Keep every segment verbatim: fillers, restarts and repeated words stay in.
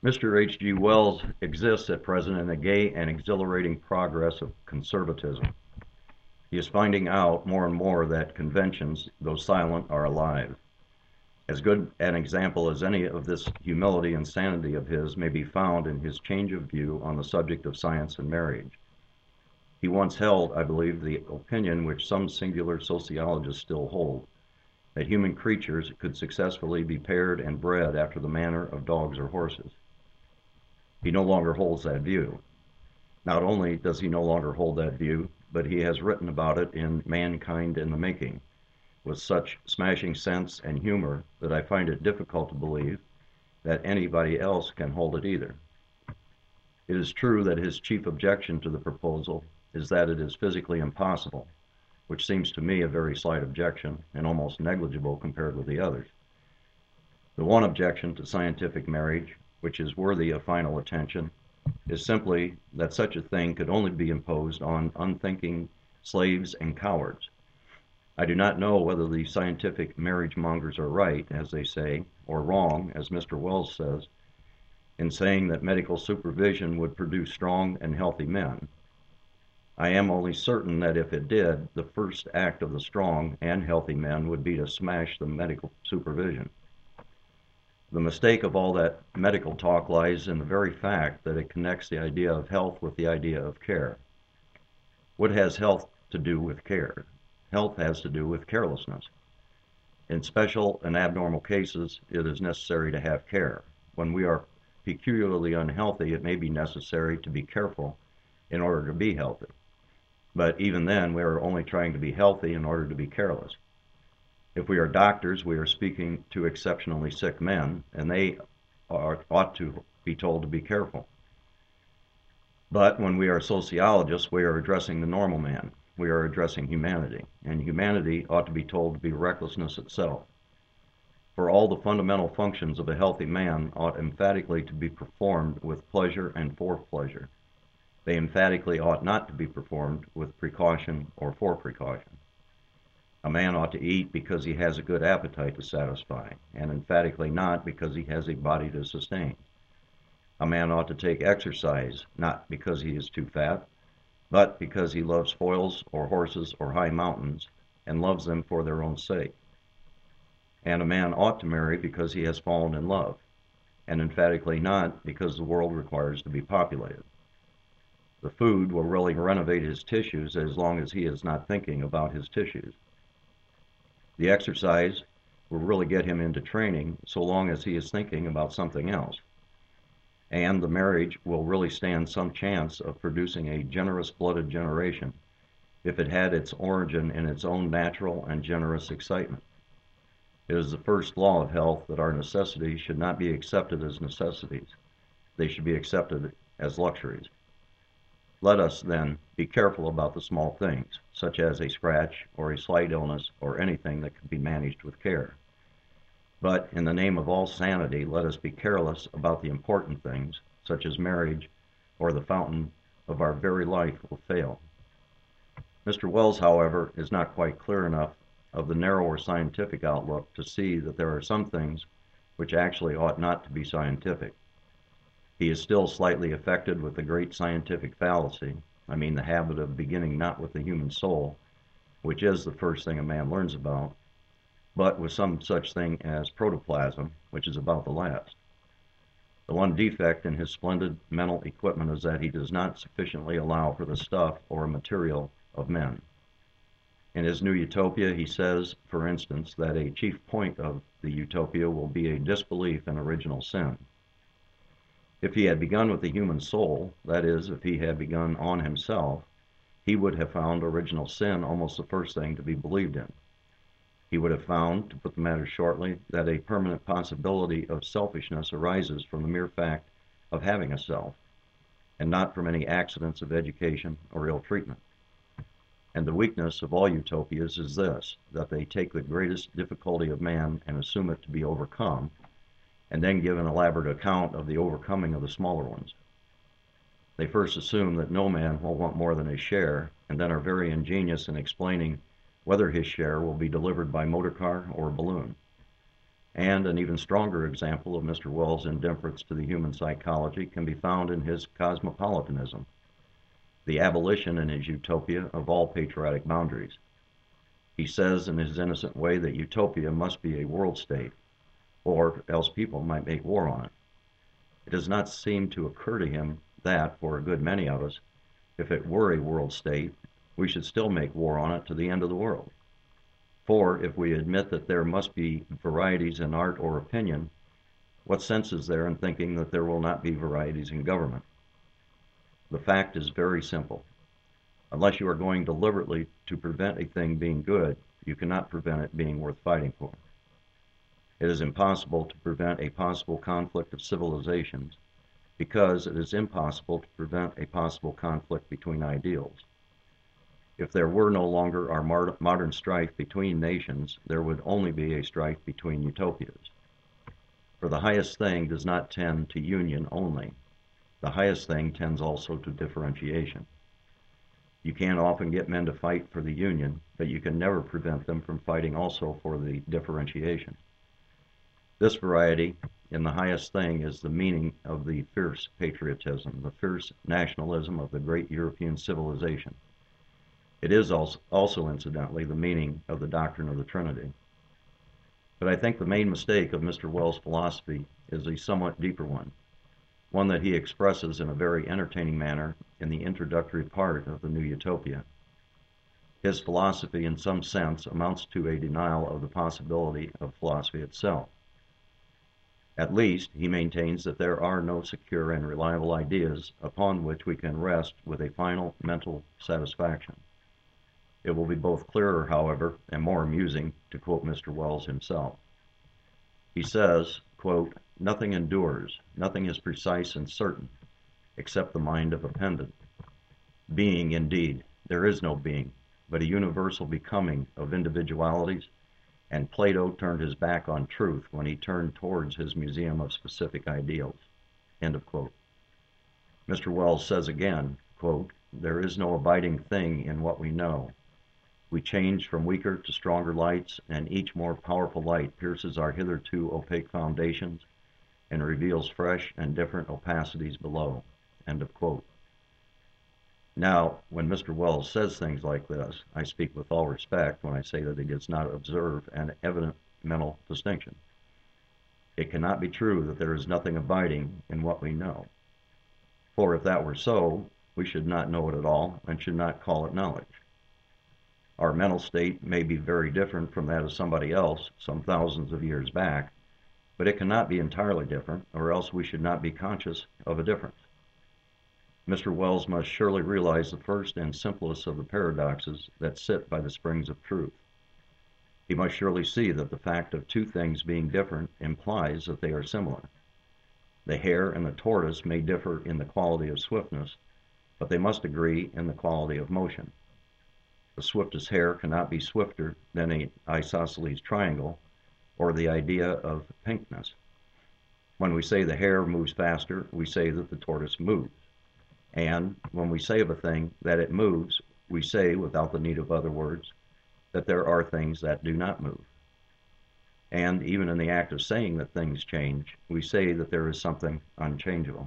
Mister H G. Wells exists at present in the gay and exhilarating progress of conservatism. He is finding out more and more that conventions, though silent, are alive. As good an example as any of this humility and sanity of his may be found in his change of view on the subject of science and marriage. He once held, I believe, the opinion which some singular sociologists still hold, that human creatures could successfully be paired and bred after the manner of dogs or horses. He no longer holds that view. Not only does he no longer hold that view, but he has written about it in Mankind in the Making, with such smashing sense and humor that I find it difficult to believe that anybody else can hold it either. It is true that his chief objection to the proposal is that it is physically impossible, which seems to me a very slight objection and almost negligible compared with the others. The one objection to scientific marriage, which is worthy of final attention, is simply that such a thing could only be imposed on unthinking slaves and cowards. I do not know whether the scientific marriage mongers are right, as they say, or wrong, as Mister Wells says, in saying that medical supervision would produce strong and healthy men. I am only certain that if it did, the first act of the strong and healthy men would be to smash the medical supervision. The mistake of all that medical talk lies in the very fact that it connects the idea of health with the idea of care. What has health to do with care? Health has to do with carelessness. In special and abnormal cases, it is necessary to have care. When we are peculiarly unhealthy, it may be necessary to be careful in order to be healthy. But even then, we are only trying to be healthy in order to be careless. If we are doctors, we are speaking to exceptionally sick men, and they are, ought to be told to be careful. But when we are sociologists, we are addressing the normal man. We are addressing humanity, and humanity ought to be told to be recklessness itself. For all the fundamental functions of a healthy man ought emphatically to be performed with pleasure and for pleasure. They emphatically ought not to be performed with precaution or for precaution. A man ought to eat because he has a good appetite to satisfy, and emphatically not because he has a body to sustain. A man ought to take exercise, not because he is too fat, but because he loves foils or horses or high mountains, and loves them for their own sake. And a man ought to marry because he has fallen in love, and emphatically not because the world requires to be populated. The food will really renovate his tissues as long as he is not thinking about his tissues. The exercise will really get him into training so long as he is thinking about something else. And the marriage will really stand some chance of producing a generous-blooded generation if it had its origin in its own natural and generous excitement. It is the first law of health that our necessities should not be accepted as necessities. They should be accepted as luxuries. Let us, then, be careful about the small things, such as a scratch or a slight illness or anything that can be managed with care. But in the name of all sanity, let us be careless about the important things, such as marriage, or the fountain of our very life will fail. Mister Wells, however, is not quite clear enough of the narrower scientific outlook to see that there are some things which actually ought not to be scientific. He is still slightly affected with the great scientific fallacy, I mean the habit of beginning not with the human soul, which is the first thing a man learns about, but with some such thing as protoplasm, which is about the last. The one defect in his splendid mental equipment is that he does not sufficiently allow for the stuff or material of men. In his new utopia, he says, for instance, that a chief point of the utopia will be a disbelief in original sin. If he had begun with the human soul, that is, if he had begun on himself, he would have found original sin almost the first thing to be believed in. He would have found, to put the matter shortly, that a permanent possibility of selfishness arises from the mere fact of having a self, and not from any accidents of education or ill treatment. And the weakness of all utopias is this, that they take the greatest difficulty of man and assume it to be overcome, and then give an elaborate account of the overcoming of the smaller ones. They first assume that no man will want more than his share, and then are very ingenious in explaining whether his share will be delivered by motor car or balloon. And an even stronger example of Mister Wells' indifference to the human psychology can be found in his cosmopolitanism, the abolition in his utopia of all patriotic boundaries. He says in his innocent way that utopia must be a world state, or else people might make war on it. It does not seem to occur to him that, for a good many of us, if it were a world state, we should still make war on it to the end of the world. For if we admit that there must be varieties in art or opinion, what sense is there in thinking that there will not be varieties in government? The fact is very simple. Unless you are going deliberately to prevent a thing being good, you cannot prevent it being worth fighting for. It is impossible to prevent a possible conflict of civilizations because it is impossible to prevent a possible conflict between ideals. If there were no longer our modern strife between nations, there would only be a strife between utopias. For the highest thing does not tend to union only. The highest thing tends also to differentiation. You can often get men to fight for the union, but you can never prevent them from fighting also for the differentiation. This variety in the highest thing is the meaning of the fierce patriotism, the fierce nationalism of the great European civilization. It is also, also incidentally, the meaning of the doctrine of the Trinity. But I think the main mistake of Mister Wells' philosophy is a somewhat deeper one, one that he expresses in a very entertaining manner in the introductory part of the New Utopia. His philosophy, in some sense, amounts to a denial of the possibility of philosophy itself. At least, he maintains that there are no secure and reliable ideas upon which we can rest with a final mental satisfaction. It will be both clearer, however, and more amusing to quote Mister Wells himself. He says, quote, "Nothing endures, nothing is precise and certain, except the mind of a pedant. Being, indeed, there is no being, but a universal becoming of individualities, and Plato turned his back on truth when he turned towards his museum of specific ideals." End of quote. Mister Wells says again, quote, "There is no abiding thing in what we know. We change from weaker to stronger lights, and each more powerful light pierces our hitherto opaque foundations and reveals fresh and different opacities below." End of quote. Now, when Mister Wells says things like this, I speak with all respect when I say that he does not observe an evident mental distinction. It cannot be true that there is nothing abiding in what we know. For if that were so, we should not know it at all and should not call it knowledge. Our mental state may be very different from that of somebody else some thousands of years back, but it cannot be entirely different, or else we should not be conscious of a difference. Mister Wells must surely realize the first and simplest of the paradoxes that sit by the springs of truth. He must surely see that the fact of two things being different implies that they are similar. The hare and the tortoise may differ in the quality of swiftness, but they must agree in the quality of motion. The swiftest hare cannot be swifter than an isosceles triangle or the idea of pinkness. When we say the hare moves faster, we say that the tortoise moves. And when we say of a thing that it moves, we say, without the need of other words, that there are things that do not move. And even in the act of saying that things change, we say that there is something unchangeable.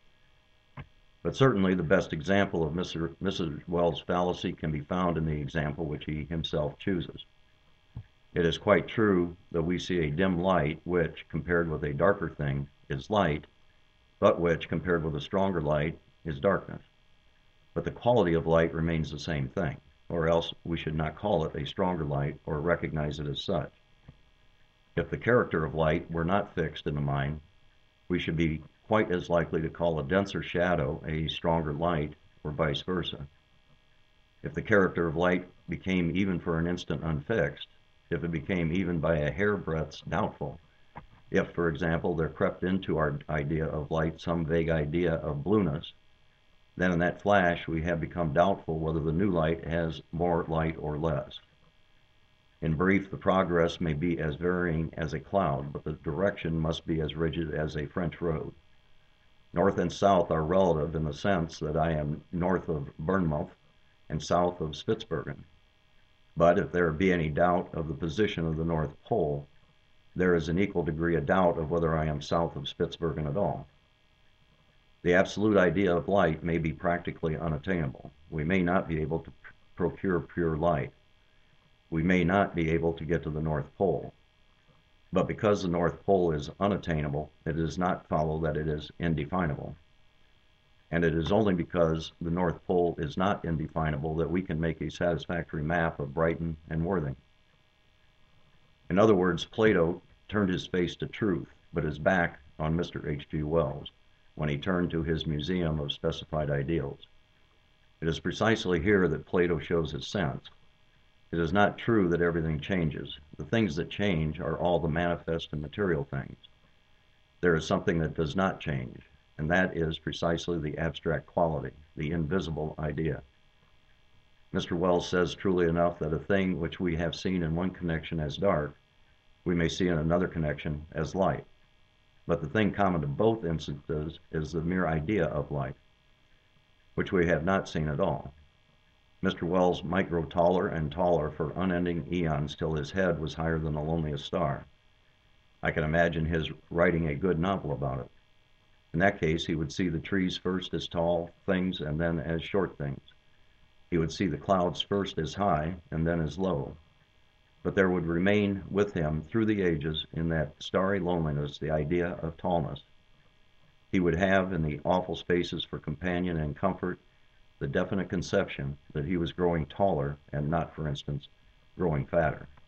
But certainly the best example of Mister Missus Wells' fallacy can be found in the example which he himself chooses. It is quite true that we see a dim light which, compared with a darker thing, is light, but which, compared with a stronger light, is darkness. But the quality of light remains the same thing, or else we should not call it a stronger light or recognize it as such. If the character of light were not fixed in the mind, we should be quite as likely to call a denser shadow a stronger light, or vice versa. If the character of light became even for an instant unfixed, if it became even by a hairbreadth doubtful, if, for example, there crept into our idea of light some vague idea of blueness, then in that flash we have become doubtful whether the new light has more light or less. In brief, the progress may be as varying as a cloud, but the direction must be as rigid as a French road. North and south are relative in the sense that I am north of Bournemouth and south of Spitzbergen. But if there be any doubt of the position of the North Pole, there is an equal degree of doubt of whether I am south of Spitsbergen at all. The absolute idea of light may be practically unattainable. We may not be able to pr- procure pure light. We may not be able to get to the North Pole. But because the North Pole is unattainable, it does not follow that it is indefinable. And it is only because the North Pole is not indefinable that we can make a satisfactory map of Brighton and Worthing. In other words, Plato turned his face to truth, but his back on Mister H G Wells when he turned to his museum of specified ideals. It is precisely here that Plato shows his sense. It is not true that everything changes. The things that change are all the manifest and material things. There is something that does not change, and that is precisely the abstract quality, the invisible idea. Mister Wells says truly enough that a thing which we have seen in one connection as dark, we may see in another connection as light. But the thing common to both instances is the mere idea of light, which we have not seen at all. Mister Wells might grow taller and taller for unending eons till his head was higher than the loneliest star. I can imagine his writing a good novel about it. In that case, he would see the trees first as tall things and then as short things. He would see the clouds first as high and then as low. But there would remain with him through the ages in that starry loneliness the idea of tallness. He would have in the awful spaces for companion and comfort the definite conception that he was growing taller and not, for instance, growing fatter.